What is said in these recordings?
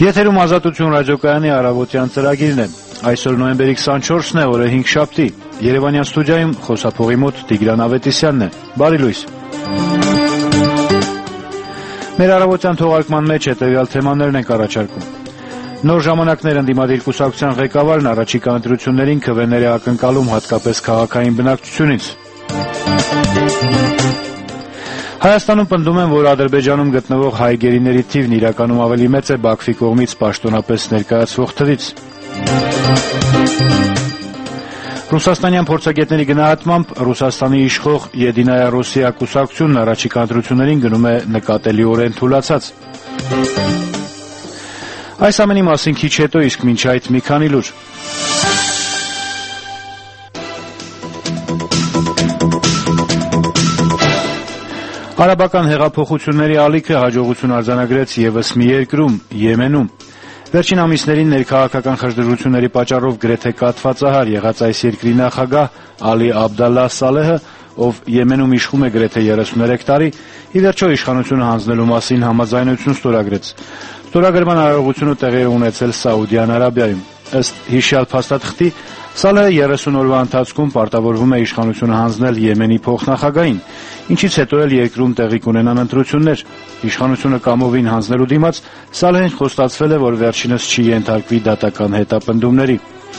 Եթերում Ազատություն ռադիոկայանի առավոտյան ծրագիրն է։ Այսօր նոյեմբերի 24-ն է, օրը 5 շաբթի։ Երևանյան ստուդիայում խոսափողի մոտ Տիգրան Ավետիսյանն է։ Բարի լույս։ Մեր առավոտյան թողարկման մեջ հետևյալ թեմաներն ենք առաջարկում։ Նոր ժամանակներ ընդդիմադիր կուսակցության ղեկավարն առաջիկա ընտրություններին քվեներ է ակնկալում հատկապես քաղաքային բնակչությունից։ Հայաստանում պնդում են, որ Ադրբեջանում գտնվող հայ գերիների թիվն իրականում ավելի մեծ է Բաքվի կողմից պաշտոնապես ներկայացվող թվից։ Ռուսաստանյան փորձագետների գնահատմամբ Ռուսաստանի իշխող Եդինայա Ռոսիա կուսակցությունն առաջիկա ընտրություններին գնում է նկատելիորեն թուլացած։ Այս ամենի մասին քիչ հետո, իսկ մինչ այդ մի քանի լուր։ Արաբական հեղափոխությունների ալիքը հաջողություն արձանագրեց ևս մի երկրում՝ Եմենում։ Վերջին ամիսներին ներքաղաքական խժդժությունների պատճառով գրեթե կաթվածահար եղած այս երկրի նախագահ Ալի Աբդալլահ Սալեհը, ով Եմենում իշխում է գրեթե 33 տարի, ի վերջո իշխանությունը հանձնելու մասին համաձայնություն ստորագրեց։ Ստորագրման արարողությունը տեղի է ունեցել Սաուդյան Արաբիայում։ Ըստ հիշյալ փաստաթղթի, Սալեհը 30 օրվա ընթացքում պարտավորվում է իշխանությունը հանձնել Եմենի փոխնախագահին, ինչից հետո էլ երկրում տեղի կունենան ընտրություններ։ Իշխանությունը կամովին հանձնելու դիմաց Սալեհին խոստացվել է, որ վերջինս չի ենթարկվի դատական հետապնդումների։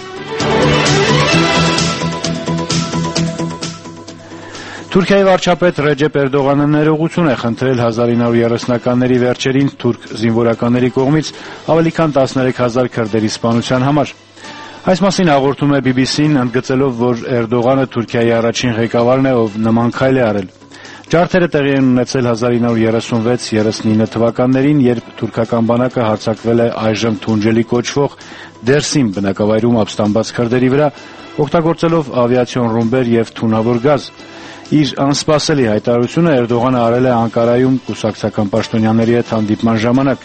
Թուրքիայի վարչապետ Ռեջեփ Էրդողանը ներողություն է խնդրել 1930-ականների վերջերին թուրք զինվորականների կողմից ավելի քան 13,000 քրդերի սպանության համար։ Այս մասին հաղորդում է BBC-ն, ընդգծելով, որ Էրդողանը Թուրքիայի առաջին ղեկավարն է, ով նման քայլ է արել։ Ջարդերը տեղի են ունեցել 1936-39 թվականներին, երբ թուրքական բանակը հարձակվել է այժմ Թունջելի կոչվող Դերսիմ բնակավայրում ապստամբած քրդերի վրա, օգտագործելով ավիացիոն ռումբեր և թունավոր գազ։ Իր անսպասելի հայտարարությունը Էրդողանը արել է Անկարայում կուսակցական պաշտոնյաների հետ հանդիպման ժամանակ։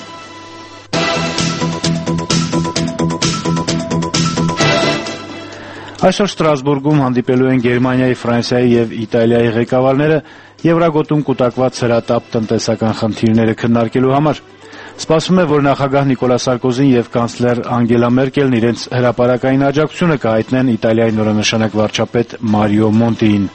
Այսօր Ստրասբուրգում հանդիպելու են Գերմանիայի, Ֆրանսիայի և Իտալիայի ղեկավարները Եվրագոտում կուտակված հրատապ տնտեսական խնդիրները քննարկելու համար։ Սպասվում է, որ նախագահ Նիկոլա Սարկոզին և կանցլեր Անգելա Մերկելն իրենց հրապարակային աջակցությունը կհայտնեն Իտալիայի նորանշանակ վարչապետ Մարիո Մոնտիին։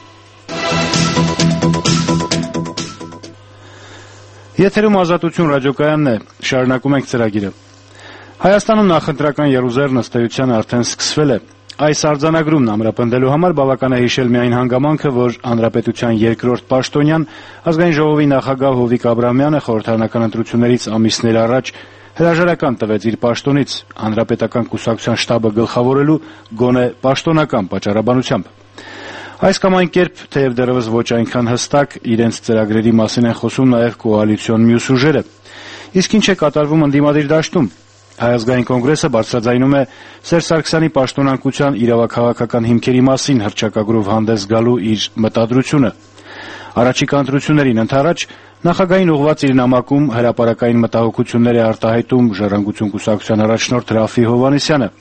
Եթերում Ազատություն ռադիոկայանն է, շարունակում ենք ծրագիրը։ Հայաստանում նախընտրական եռուզեռն ըստ էության արդեն սկսվել է։ Այս արձանագրումն ամրապնդելու համար բավական է հիշել միայն հանգամանքը, որ Հանրապետության երկրորդ պաշտոնյան Ազգային ժողովի նախագահ Հովիկ Աբրահամյանը խորհրդարանական ընտրություններից ամիսներ առաջ հրաժարական տվեց իր պաշտոնից Հանրապետական կուսակցության շտաբը գլխավորելու գոնե պաշտոնական պատճառաբանությամբ։ Այս կամ այն կերպ, թեև դեռևս ոչ այնքան հստակ, իրենց ծրագրերի մասին են խոսում նաև կոալիցիոն մյուս ուժերը։ Իսկ ինչ է կատարվում ընդդիմադիր դաշտում։ Հայ ազգային կոնգրեսը բարձրաձայնում է Սերժ Սարգսյանի պաշտոնանկության իրավաքաղաքական հիմքերի մասին հռչակագրով հանդես գալու իր մտադրությունը։ Առաջիկա ընտրություններին ընդառաջ նախագահին ուղղված իր նամակում հրապարակային մտահոգություններ է արտահայտում Ժառանգություն կուսակցության առաջնորդ Ռաֆի Հովհաննիսյանը։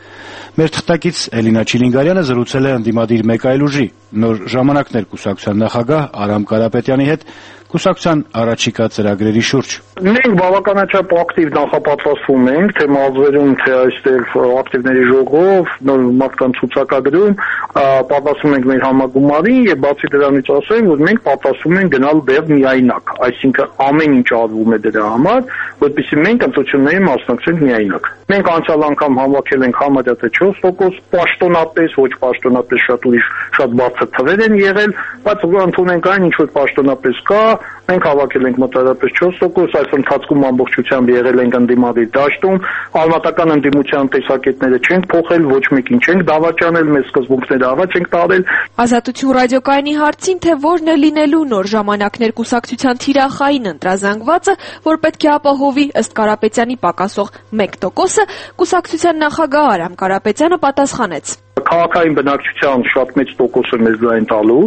Մեր թղթակից Էլինա Չիլինգարյանը զրուցել է ընդդիմադիր մեկ այլ ուժի՝ Նոր ժամանակներ կուսակցության նախագահ Արամ Կարապետյանի հետ կուսակցության առաջիկա ծրագրերի շուրջ։ Մենք բավականաչափ ակտիվ նախապատրաստվում ենք, թե մարզերում, թե այստեղ ակտիվների ժողով, նոր մարդկանց ցուցակագրում, պատասխանում ենք մեր համագումարին եւ բացի դրանից ասեմ, որ մենք պատասխանում ենք գնալ դեռ միայնակ, այսինքն ամեն ինչ արվում է դրա համար, որպեսզի մենք ընտրություններին մասնակցենք միայնակ։ Մենք անցյալ անգամ հավաքել ենք համարյա 4% պաշտոնապես, ոչ պաշտոնապես շատ ուրիշ շատ բարձր թվեր են եղել, բայց ընդունենք այն ինչ որ պաշտոնապես կա, մենք հավաքել ենք մոտավորապես 4%, այս ընթացքում ամբողջությամբ եղել ենք ընդդիմադիր դաշտում, արմատական ընդդիմության տեսակետները չենք փոխել, ոչ մեկին չենք դավաճանել, մեր սկզբունքները առաջ ենք տարել։ Ազատություն ռադիոկայանի հարցին, թե որն է լինելու Նոր ժամանակներ կուսակցության թիրախային ընտրազանգվածը, որ պետք է ապահովի ըստ Կարապետյանի պակասող 1%-ը, կուսակցության նախագահ Արամ Կարապետյանը պատասխանեց. Քաղաքային բնակչության շատ մեծ տոկոսը մեզ դա են տալու,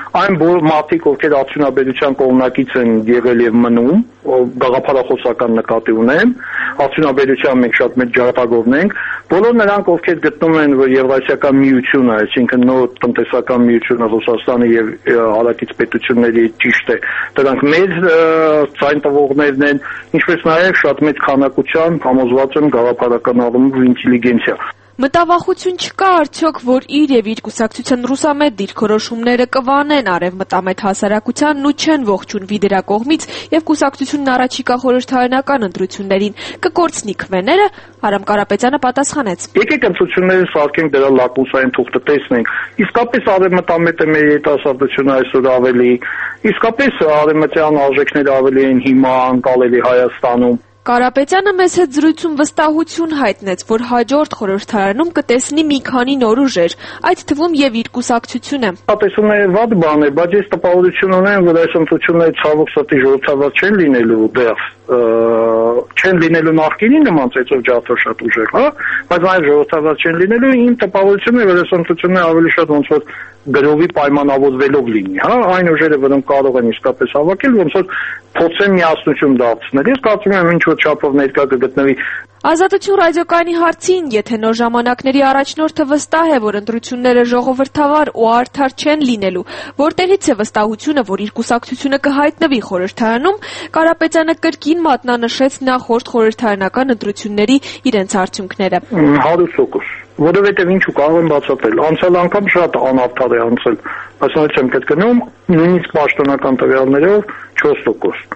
այն մարդիկ, ովքեր արդյունաբերության կողմնակից են եղել եւ մնում, գաղափարախոսական նկատի ունեմ, արդյունաբերության մենք շատ մեծ ջրատագովն ենք, բոլոր նրանք, ովքեր գտնում են, որ Եվրասիական միությունը, այսինքն նոր տնտեսական միությունը Ռուսաստանի եւ հարակից պետությունների ճիշտ է, դրանք մեծ ցայն տվողներն են, ինչպես նաեւ շատ մեծ քանակությամբ համոզված եմ գաղափարական առումով ինտելիգենցիա։ Մտավախություն չկա արդյոք, որ իր եւ իր կուսակցության ռուսամետ դիրքորոշումները կվանեն արևմտամետ հասարակությանն ու չեն ողջունվի դրա կողմից եւ կուսակցությունն առաջիկա խորհրդարանական ընտրություններին կկորցնի քվեները, Արամ Կարապետյանը պատասխանեց. Եկեք ընտրությունները սարքենք դրա լակմուսային թուղթը տեսնենք։ Իսկապես արևմտամետ է մեր երիտասարդությունը այսօր ավելի, իսկապես արևմտյան արժեքները ավելի են հիմա անկալելի Հայաստանում։ Կարապետյանը մեզ հետ զրույցում վստահություն հայտնեց, որ հաջորդ խորհրդարանում կտեսնի մի քանի նոր ուժեր, այդ թվում եւ իր կուսակցությունը։ Տեսնում եմ վատ բան է, բայց ես տպավորություն ունեմ, որ այս ընտրությունները ցավոք սրտի ժողովրդավար չեն լինելու դեռ, չեն լինելու նախկինի նման ծեծով ջարդաշատ ուժեր, հա, բայց այն ժողովրդավար չեն լինելու, իմ տպավորությունն է, որ այս ընտրությունները ավելի շատ ոնց որ գրովի պայմանավորվելով լինի, հա, այն ուժերը, որոնք կարող են իսկապես հավաքել, ոնց որ փորձեն միասնություն դարձնել։ Ես կարծում եմ ինչ որ չափով ներկա կգտնվի։ Ազատություն ռադիոկայանի հարցին, եթե նոր ժամանակների առաջնորդը վստահ է, որ ընտրությունները ժողովրդավար ու արդար չեն լինելու, որտեղից է վստահությունը, որ իր կուսակցությունը կհայտնվի խորհրդարանում, Կարապետյանը կրկին մատնանշեց նախորդ խորհրդարանական ընտրությունների իրենց արդյունքները։ 100%, որովհետև ինչու կարող եմ բացատրել, անցյալ անգամ շատ անարդար է անցել, այսինքն եմ կրկնում, նույնիսկ պաշտոնական տվյալներով 4%։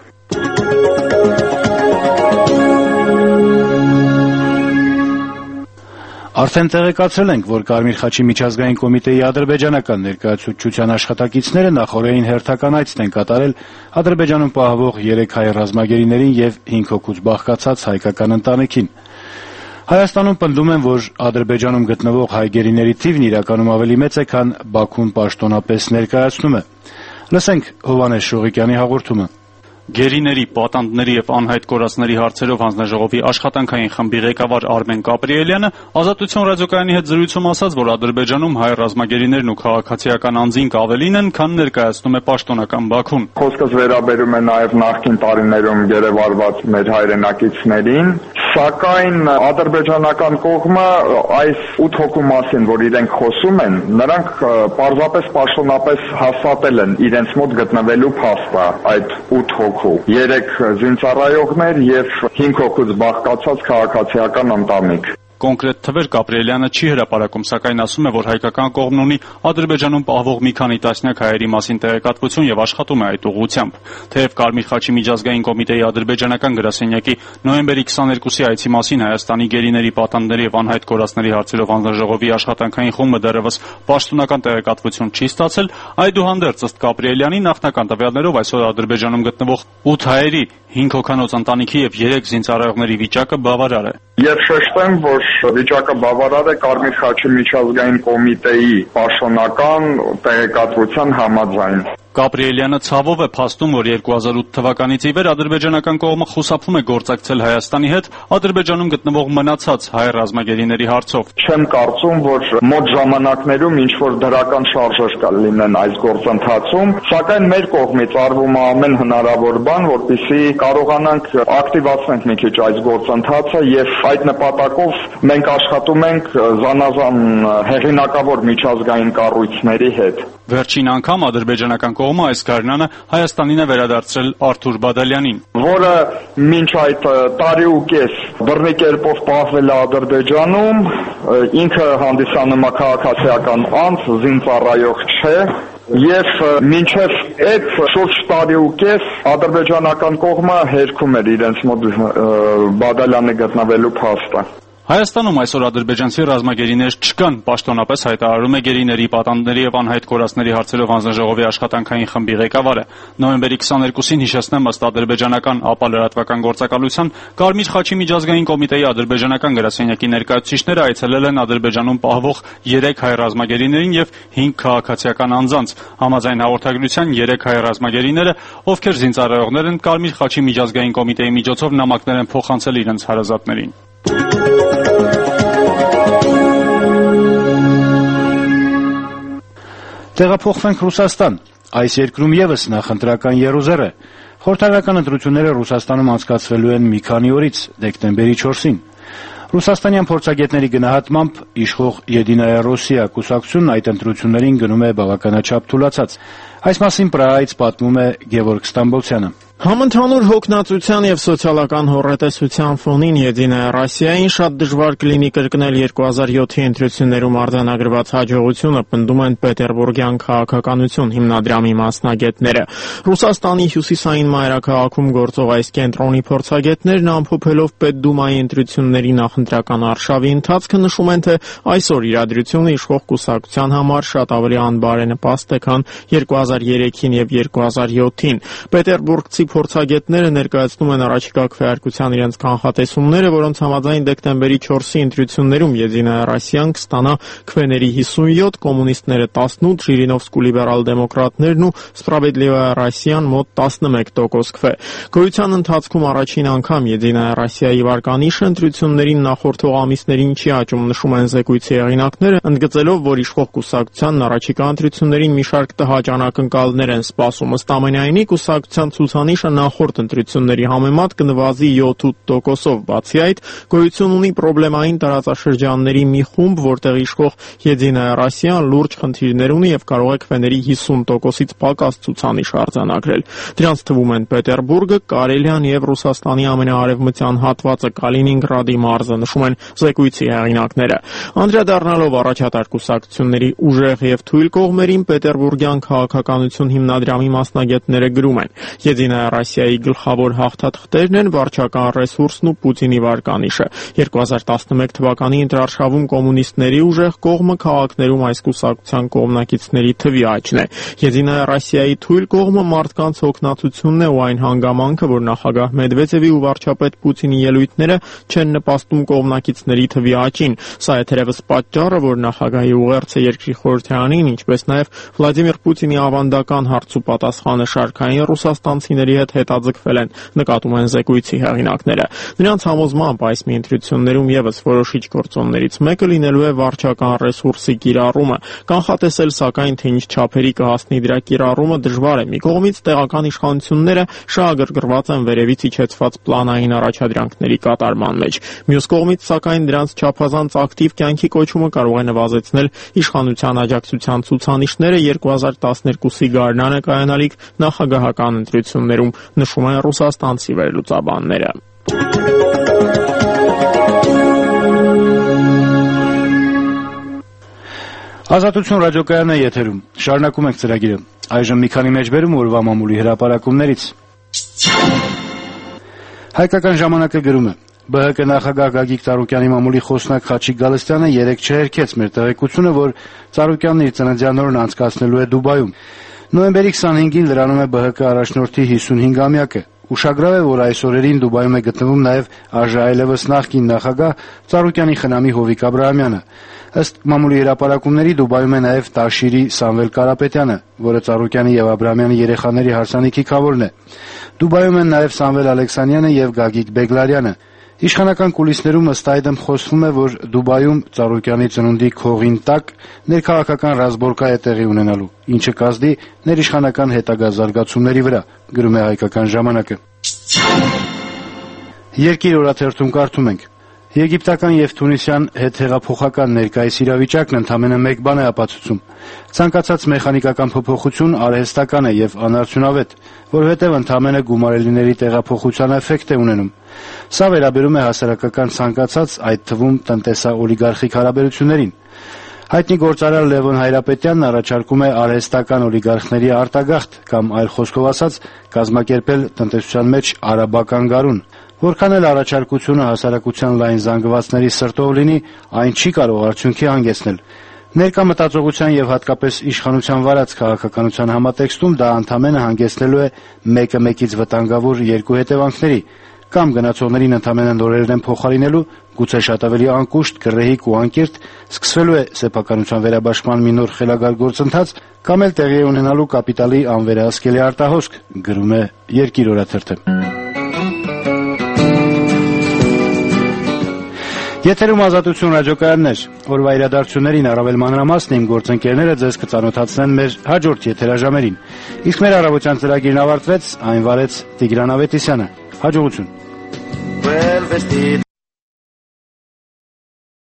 Արդեն տեղեկացրել ենք, որ Կարմիր խաչի միջազգային կոմիտեի ադրբեջանական ներկայացուցչության աշխատակիցները նախօրեին հերթական այցն են կատարել Ադրբեջանում պահվող 3 հայ ռազմագերիներին եւ 5 հոգուց բաղկացած հայկական ընտանիքին։ Հայաստանում պնդում են, որ Ադրբեջանում գտնվող հայ գերիների թիվն իրականում ավելի մեծ է, քան Բաքուն պաշտոնապես ներկայացնում է։ Լսենք Հովհաննես Շուղիկյանի հաղորդումը։ Գերիների, պատանդների եւ անհայտ կորածների հարցերով հանձնաժողովի աշխատանքային խմբի ղեկավար Արմեն Կապրիելյանը Ազատություն ռադիոկայանի հետ զրույցում ասաց, որ Ադրբեջանում հայ ռազմագերիներն ու քաղաքացիական անձինք ավելին են, քան ներկայացնում է պաշտոնական Բաքուն։ Խոսքս վերաբերում է նաեւ նախկին տարիներում գերեվարված մեր հայրենակիցներին, սակայն ադրբեջանական կողմը այս 8 հոգու մասին, որ իրենք խոսում են, նրանք պարզապես պաշտոնապես հաստատել են իրենց մոտ գտնվելու փաստը այդ 8 հոգու, 3 զինծառայողներ եւ 5 հոգուց բաղկացած քաղաքացիական ընտանիք։ Կոնկրետ թվեր Կապրիելյանը չի հրապարակում, սակայն ասում է, որ հայկական կողմն ունի Ադրբեջանում պահվող մի քանի տասնյակ հայերի մասին տեղեկատվություն եւ աշխատում է այդ ուղղությամբ։ Թեև Կարմիր խաչի միջազգային կոմիտեի ադրբեջանական գրասենյակի նոյեմբերի 22-ի այցի մասին Հայաստանի գերիների, պատանդների եւ անհայտ կորածների հարցերով հանձնաժողովի աշխատանքային խումբը դեռևս պաշտոնական տեղեկատվություն չի ստացել, այդուհանդերձ ըստ Կապրիելյանի նախնական տվյալներով այսօր Ադրբեջանում գտնվող 8 հայերի, 5 հոգանոց ընտանիքի եւ 3 զինծառայողների վիճակը բավարար է։ Եվ շեշտեմ, որ վիճակը բավարար է Կարմիր խաչի միջազգային կոմիտեի պաշտոնական տեղեկատվության համաձայն։ Կապրիելյանը ցավով է փաստում, որ 2008 թվականից ի վեր ադրբեջանական կողմը խուսափում է գործակցել Հայաստանի հետ Ադրբեջանում գտնվող մնացած հայ ռազմագերիների հարցով։ Չեմ կարծում, որ մոտ ժամանակներում ինչ որ դրական շարժեր կլինեն այս գործընթացում, սակայն մեր կողմից արվում է ամեն հնարավոր բան, որպեսզի կարողանանք ակտիվացնենք մի քիչ այս գործընթացը եւ այդ նպատակով մենք աշխատում ենք զանազան հեղինակավոր միջազգային կառույցների հետ։ Վերջին անգամ ադրբեջանական կողմը այս գարնանը Հայաստանին է վերադարձրել Արթուր Բադալյանին, որը մինչ այդ տարի ու կես բռնի կերպով պահվել է Ադրբեջանում, ինքը հանդիսանում է քաղաքացիական անձ, զինծառայող չէ, եւ մինչեւ այդ շուրջ տարի ու կես ադրբեջանական կողմը հերքում էր իրենց մոտ Բադալյանի գտնվելու փաստը։ Հայաստանում այսօր ադրբեջանցի ռազմագերիներ չկան, պաշտոնապես հայտարարում է գերիների, պատանդների եւ անհայտ կորածների հարցերով հանձնաժողովի աշխատանքային խմբի ղեկավարը։ Նոյեմբերի 22-ին հիշեցնեմ, ըստ ադրբեջանական ԱՊԱ լրատվական գործակալության Կարմիր խաչի միջազգային կոմիտեի ադրբեջանական գրասենյակի ներկայացուցիչները այցելել են Ադրբեջանում պահվող 3 հայ ռազմագերիներին եւ 5 քաղաքացիական անձանց։ Համաձայն հաղորդագրության 3 հայ ռազմագերիները, ովքեր զինծառայողներ են, Կարմիր խաչի միջազգային կոմիտեի միջոցով նամակներ են փոխանցել իրենց հարազատներին։ Տեղափոխվենք Ռուսաստան։ այս երկրում եւս նախընտրական եռուզեռ է։ Խորհրդարանական ընտրությունները Ռուսաստանում անցկացվելու են մի քանի օրից, դեկտեմբերի 4-ին։ Ռուսաստանյան փորձագետների գնահատմամբ իշխող Եդինայա Ռոսիա կուսակցությունն այդ ընտրություններին գնում է բավականաչափ թուլացած։ Այս մասին Պրահայից պատմում է Գևորգ Ստամբոլցյանը։ Համընդհանուր հոգնածության եւ սոցիալական հոռետեսության ֆոնին Եդինայա Ռոսիային շատ դժվար կլինի կրկնել 2007-ի ընտրություններում արձանագրված հաջողությունը, պնդում են Պետերբուրգյան քաղաքականություն հիմնադրամի մասնագետները։ Ռուսաստանի հյուսիսային մայրաքաղաքում գործող այս կենտրոնի փորձագետներն ամփոփելով Պետդումայի ընտրությունների նախընտրական արշավի ընթացքը նշում են, թե այսօր իրադրությունը իշխող կուսակցության համար շատ ավելի անբարենպաստ է, քան 2003-ին եւ 2007-ին։ Պետերբուրգցի փորձագետները ներկայացնում են առաջիկա քվեարկության իրենց կանխատեսումները, որոնց համաձայն դեկտեմբերի 4-ի ընտրություններում Եդինայա Ռոսիան կստանա քվեների 57, կոմունիստները 18, Ժիրինովսկու լիբերալ դեմոկրատներն ու Սպրավեդլիվայա Ռոսիան մոտ 11% քվե։ Գոյության ընթացքում առաջին անգամ Եդինայա Ռոսիայի վարկանիշը ընտրություններին նախորդող ամիսներին չի աճում, նշում են զեկույցի հեղինակները, ընդգծելով, որ իշխող կուսակցությանն առաջիկա ընտրություններին մի շարք տհաճ անակնկալներ են սպասում։ Ըստ ամենայնի, կուսակցության ցուցանիշը նախորդ ընտրությունների համեմատ կնվազի 7-8%-ով, բացի այդ, գոյություն ունի պրոբլեմային տարածաշրջանների մի խումբ, որտեղ իշխող Եդինայա Ռոսիան լուրջ խնդիրներ ունի եւ կարող է քվեների 50%-ից պակաս ցուցանիշ արձանագրել։ Դրանց թվում են Պետերբուրգը, Կարելիան եւ Ռուսաստանի ամենաարևմտյան հատվածը Կալինինգրադի մարզը, նշում են զեկույցի հեղինակները։ Անդրադառնալով առաջատար կուսակցությունների ուժեղ եւ թույլ կողմերին, Պետերբուրգյան քաղաքականություն հիմնադրամի մասնագետները գրում են. Եդինայա Ռոսիայի գլխավոր հաղթաթղթերն են վարչական ռեսուրսն ու Պուտինի վարկանիշը։ 2011 թվականի ընտրարշավում կոմունիստների ուժեղ կողմը քաղաքներում այս կուսակցության կողմնակիցների թվի աճն է։ Եդինայա Ռոսիայի թույլ կողմը մարդկանց հոգնածությունն է ու այն հանգամանքը, որ նախագահ Մեդվեդևի ու վարչապետ Պուտինի ելույթները չեն նպաստում կողմնակիցների թվի աճին։ Սա է թերևս պատճառը, որ նախագահի ուղերձը երկրի խորհրդարանին, ինչպես նաև Վլադիմիր Պուտինի ավանդական հարց ու պատասխանը շարքային ռուսաստանցիների հետ հետաձգվել են, նկատում են զեկույցի հեղինակները։ Նրանց համոզմամբ այս մի ընտրություններում եւս որոշիչ գործոններից մեկը լինելու է վարչական ռեսուրսի կիրառումը։ Կանխատեսել, սակայն, թե ինչ չափերի կհասնի դրա կիրառումը դժվար է։ Մի կողմից տեղական իշխանությունները շահագրգռված են վերևից իջեցված պլանային առաջադրանքների կատարման մեջ։ Մյուս կողմից, սակայն, դրանց չափազանց ակտիվ կյանքի կոչումը կարող է նվազեցնել իշխանության աջակցության ցուցանիշները 2012-ի գարնանը կայանալիք նախագահական ընտրություններում, նշում են ռուսաստանցի վերլուծաբանները։ Ազատություն ռադիոկայանն է եթերում։ Շարունակում ենք ծրագիրը։ Այժմ մի քանի մեջբերում օրվա մամուլի հրապարակումներից։ Հայկական ժամանակը գրում է. ԲՀԿ նախագահ Գագիկ Ծառուկյանի մամուլի խոսնակ Խաչիկ Գալստյանը երեկ չհերքեց մեր տեղեկությունը, որ Ծառուկյանն իր ծննդյան օրն անցկացնելու է Դուբայում։ Նոյեմբերի 25-ին լրանում է ԲՀԿ առաջնորդի 55-ամյակը։ Ուշագրավ է, որ այս օրերին Դուբայում է գտնվում նաև այլևս նախկին նախագահ Ծառուկյանի խնամի Հովիկ Աբրահամյանը։ Ըստ մամուլի հրապարակումների Դուբայում է նաև Տաշիրի Սամվել Կարապետյանը, որը Ծառուկյանի եւ Աբրահամյանի երեխաների հարսանիքի քավորն է։ Դուբայում են նաև Սամվել Ալեքսանյանը եւ Գագիկ Բեգլարյանը։ Իշխանական կուլիսներում ըստ այդմ խոսվում է, որ Դուբայում Ծառուկյանի ծնունդի քողին տակ ներքաղաքական ռազմորկա է տեղի ունենալու, ինչը կազդի ներիշխանական հետագա զարգացումների վրա, գրում է Հայկական ժամանակը։ Երկիր օրաթերթում կարդում ենք. Եգիպտական եւ թունիսյան հետհեղափոխական ներկայիս իրավիճակն ընդամենը մեկ բան է ապացուցում. ցանկացած մեխանիկական փոփոխություն արհեստական է եւ անարդյունավետ, որովհետեւ ընդամենը գումարելիների տեղափոխության էֆեկտ է ունենում։ Սա վերաբերում է հասարակական ցանկացած, այդ թվում տնտեսա-օլիգարխիկ հարաբերություններին։ Հայտնի գործարար Լևոն Հայրապետյանն առաջարկում է արհեստական օլիգարխների արտագաղթ կամ այլ խոսքով ասած կազմակերպել տնտեսության մեջ արաբական գարուն։ Որքան էլ առաջարկությունը հասարակության լայն զանգվածների սրտով լինի, այն չի կարող արդյունքի հանգեցնել։ Ներկա մտածողության եւ հատկապես իշխանության վարած քաղաքականության համատեքստում դա ընդամենը հանգեցնելու է մեկը մեկից վտանգավոր երկու հետևանքների, կամ գնացողներին ընդամենը նորերն են փոխարինելու, գուցե շատ ավելի անկուշտ, գռեհիկ ու անկիրթ, սկսվելու է սեփականության վերաբաշխման մի նոր խելագար գործընթաց, կամ էլ տեղի ունենալու կապիտալի անվերահսկելի արտահոսք, գրում է Երկիր օրաթերթը։ Եթերում Ազատություն ռադիոկայանն է։ Օրվա իրադարձություններին առավել մանրամասն իմ գործընկերները ձեզ կծանոթացնեն մեր հաջորդ եթերաժամերին։ Իսկ մեր առավոտյան ծրագիրն ավարտվեց, այն վարեց Տիգրան Ավետիսյանը։ Հաջողություն։